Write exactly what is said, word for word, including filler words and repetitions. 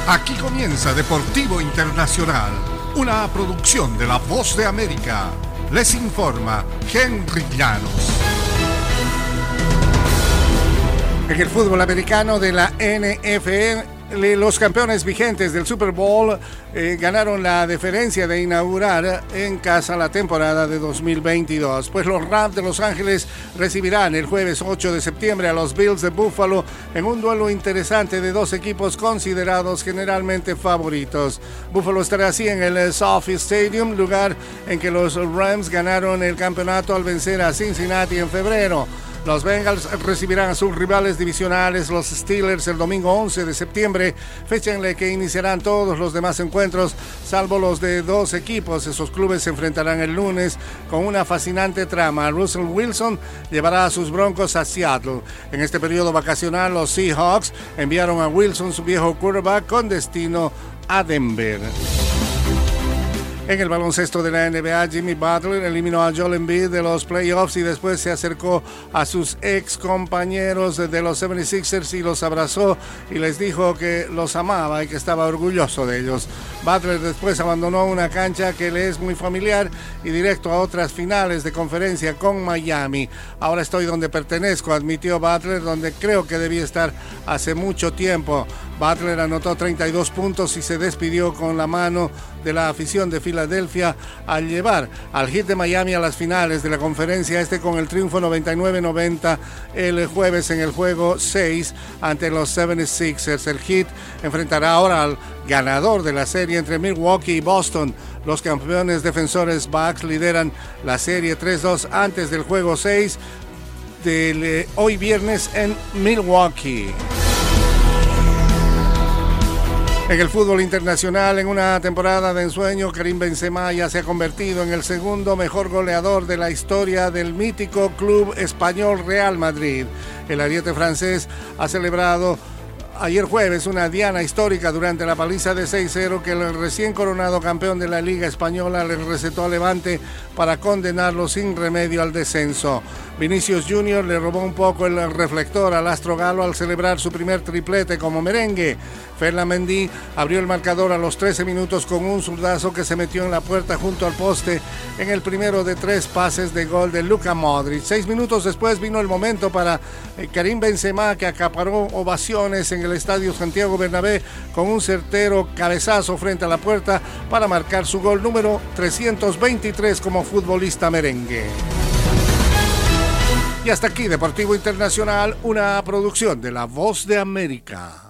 Aquí comienza Deportivo Internacional, una producción de La Voz de América. Les informa Henry Llanos. En el fútbol americano de la N F L, los campeones vigentes del Super Bowl eh, ganaron la deferencia de inaugurar en casa la temporada de dos mil veintidós, pues los Rams de Los Ángeles recibirán el jueves ocho de septiembre a los Bills de Buffalo en un duelo interesante de dos equipos considerados generalmente favoritos. Buffalo estará así en el SoFi Stadium, lugar en que los Rams ganaron el campeonato al vencer a Cincinnati en febrero. Los Bengals recibirán a sus rivales divisionales, los Steelers, el domingo once de septiembre, fecha en la que iniciarán todos los demás encuentros, salvo los de dos equipos. Esos clubes se enfrentarán el lunes con una fascinante trama. Russell Wilson llevará a sus Broncos a Seattle. En este periodo vacacional, los Seahawks enviaron a Wilson, su viejo quarterback, con destino a Denver. En el baloncesto de la N B A, Jimmy Butler eliminó a Joel Embiid de los playoffs y después se acercó a sus ex compañeros de los setenta y seis ers y los abrazó y les dijo que los amaba y que estaba orgulloso de ellos. Butler después abandonó una cancha que le es muy familiar y directo a otras finales de conferencia con Miami. Ahora estoy donde pertenezco, admitió Butler, donde creo que debía estar hace mucho tiempo. Butler anotó treinta y dos puntos y se despidió con la mano de la afición de Filadelfia al llevar al Heat de Miami a las finales de la conferencia este con el triunfo noventa y nueve noventa el jueves en el juego seis ante los setenta y seis ers. El Heat enfrentará ahora al ganador de la serie entre Milwaukee y Boston. Los campeones defensores Bucks lideran la serie tres dos antes del juego seis de hoy viernes en Milwaukee. En el fútbol internacional, en una temporada de ensueño, Karim Benzema ya se ha convertido en el segundo mejor goleador de la historia del mítico club español Real Madrid. El ariete francés ha celebrado ayer jueves una diana histórica durante la paliza de seis cero que el recién coronado campeón de la Liga Española le recetó a Levante para condenarlo sin remedio al descenso. Vinicius Junior le robó un poco el reflector al astro galo al celebrar su primer triplete como merengue. Ferland Mendy abrió el marcador a los trece minutos con un zurdazo que se metió en la puerta junto al poste en el primero de tres pases de gol de Luka Modric. Seis minutos después vino el momento para Karim Benzema, que acaparó ovaciones en el Estadio Santiago Bernabéu con un certero cabezazo frente a la puerta para marcar su gol número trescientos veintitrés como futbolista merengue. Y hasta aquí Deportivo Internacional, una producción de La Voz de América.